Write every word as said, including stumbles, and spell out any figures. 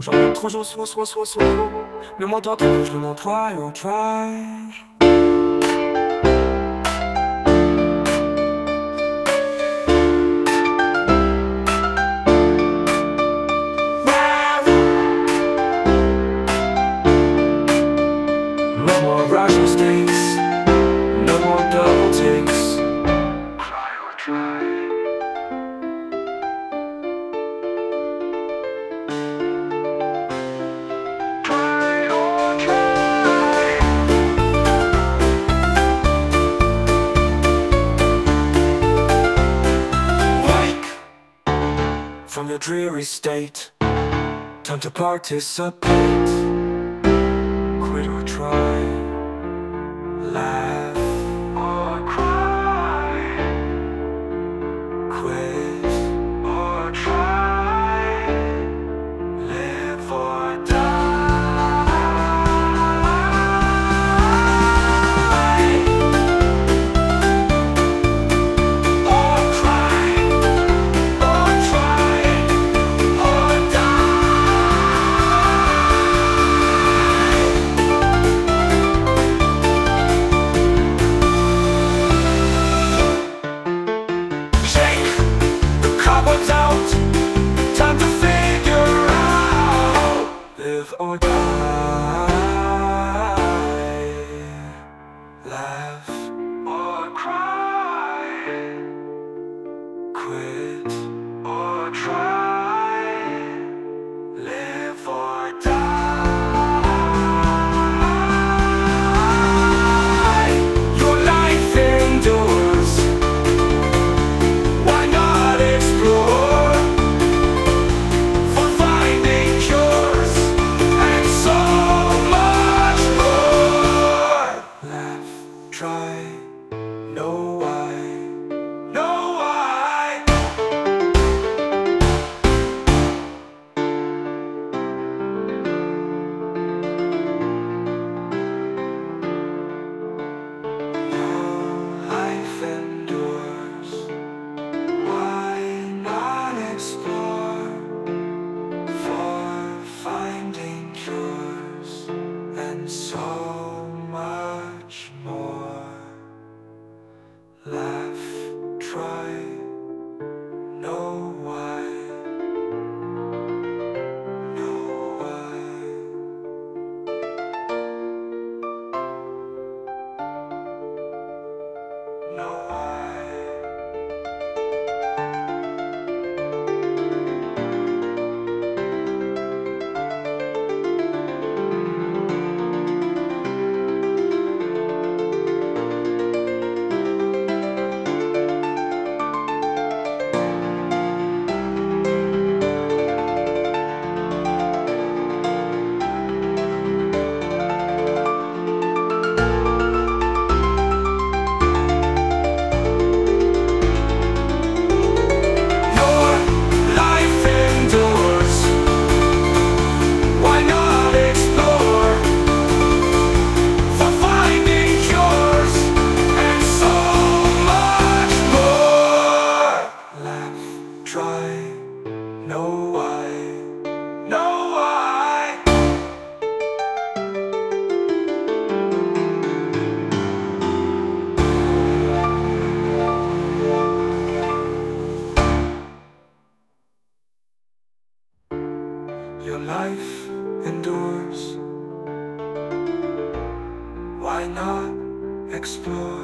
J'en ai trop, j'en sois, soit, soit, soit. Le monde en tout, je le montre, try or try. No more rush mistakes, no more double takes. Try or try. Try or try. Wake from your dreary state, time to participate. Quit or try, laugh or cry. Quit or try, live or die. Or cry, or try, or shake the cobwebs out, time to figure out. Live or die, laugh or cry. Quit or try, live or die. Your life endures, why not explore for finding cures and so much more? Laugh, try, know why, know why. Your life endures, why not explore for finding cures and so much more? Laugh, try, know why, know why. Know why. Your life endures, why not explore for finding cures and so much more? Laugh, try, know why, know why. Your life endures, why not explore